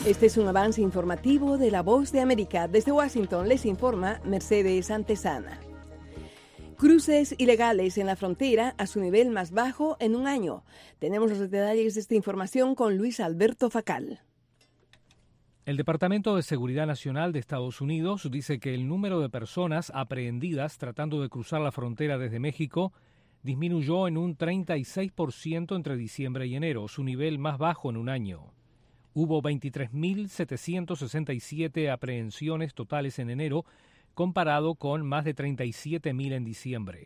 Este es un avance informativo de La Voz de América. Desde Washington les informa Mercedes Antesana. Cruces ilegales en la frontera a su nivel más bajo en un año. Tenemos los detalles de esta información con Luis Alberto Facal. El Departamento de Seguridad Nacional de Estados Unidos dice que el número de personas aprehendidas tratando de cruzar la frontera desde México disminuyó en un 36% entre diciembre y enero, su nivel más bajo en un año. Hubo 23.767 aprehensiones totales en enero, comparado con más de 37.000 en diciembre.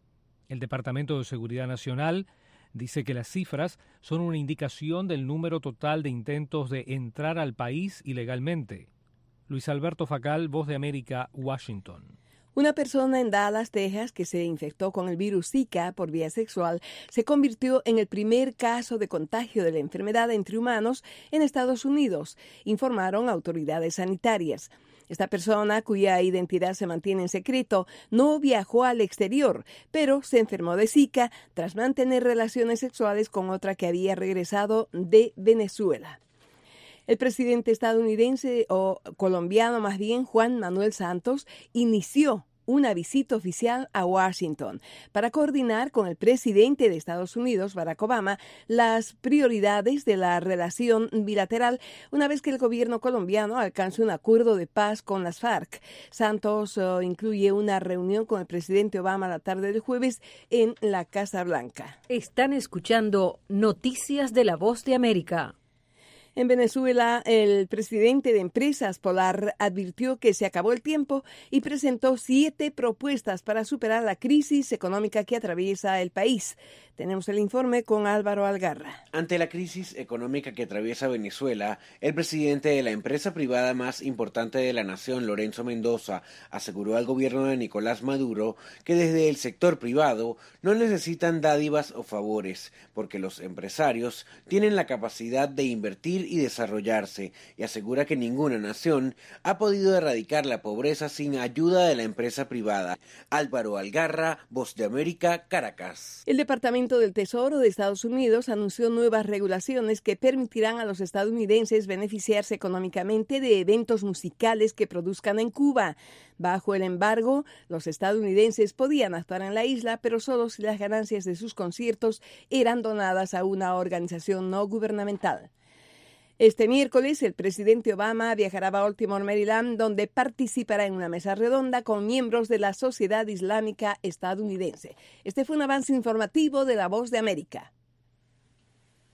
El Departamento de Seguridad Nacional dice que las cifras son una indicación del número total de intentos de entrar al país ilegalmente. Luis Alberto Facal, Voz de América, Washington. Una persona en Dallas, Texas, que se infectó con el virus Zika por vía sexual, se convirtió en el primer caso de contagio de la enfermedad entre humanos en Estados Unidos, informaron autoridades sanitarias. Esta persona, cuya identidad se mantiene en secreto, no viajó al exterior, pero se enfermó de Zika tras mantener relaciones sexuales con otra que había regresado de Venezuela. El presidente estadounidense, o colombiano más bien, Juan Manuel Santos, inició una visita oficial a Washington para coordinar con el presidente de Estados Unidos, Barack Obama, las prioridades de la relación bilateral una vez que el gobierno colombiano alcance un acuerdo de paz con las FARC. Santos incluye una reunión con el presidente Obama la tarde del jueves en la Casa Blanca. Están escuchando Noticias de La Voz de América. En Venezuela, el presidente de Empresas Polar advirtió que se acabó el tiempo y presentó 7 propuestas para superar la crisis económica que atraviesa el país. Tenemos el informe con Álvaro Algarra. Ante la crisis económica que atraviesa Venezuela, el presidente de la empresa privada más importante de la nación, Lorenzo Mendoza, aseguró al gobierno de Nicolás Maduro que desde el sector privado no necesitan dádivas o favores, porque los empresarios tienen la capacidad de invertir y desarrollarse, y asegura que ninguna nación ha podido erradicar la pobreza sin ayuda de la empresa privada. Álvaro Algarra, Voz de América, Caracas. El Departamento del Tesoro de Estados Unidos anunció nuevas regulaciones que permitirán a los estadounidenses beneficiarse económicamente de eventos musicales que produzcan en Cuba. Bajo el embargo, los estadounidenses podían actuar en la isla, pero solo si las ganancias de sus conciertos eran donadas a una organización no gubernamental. Este miércoles, el presidente Obama viajará a Baltimore, Maryland, donde participará en una mesa redonda con miembros de la Sociedad Islámica estadounidense. Este fue un avance informativo de La Voz de América.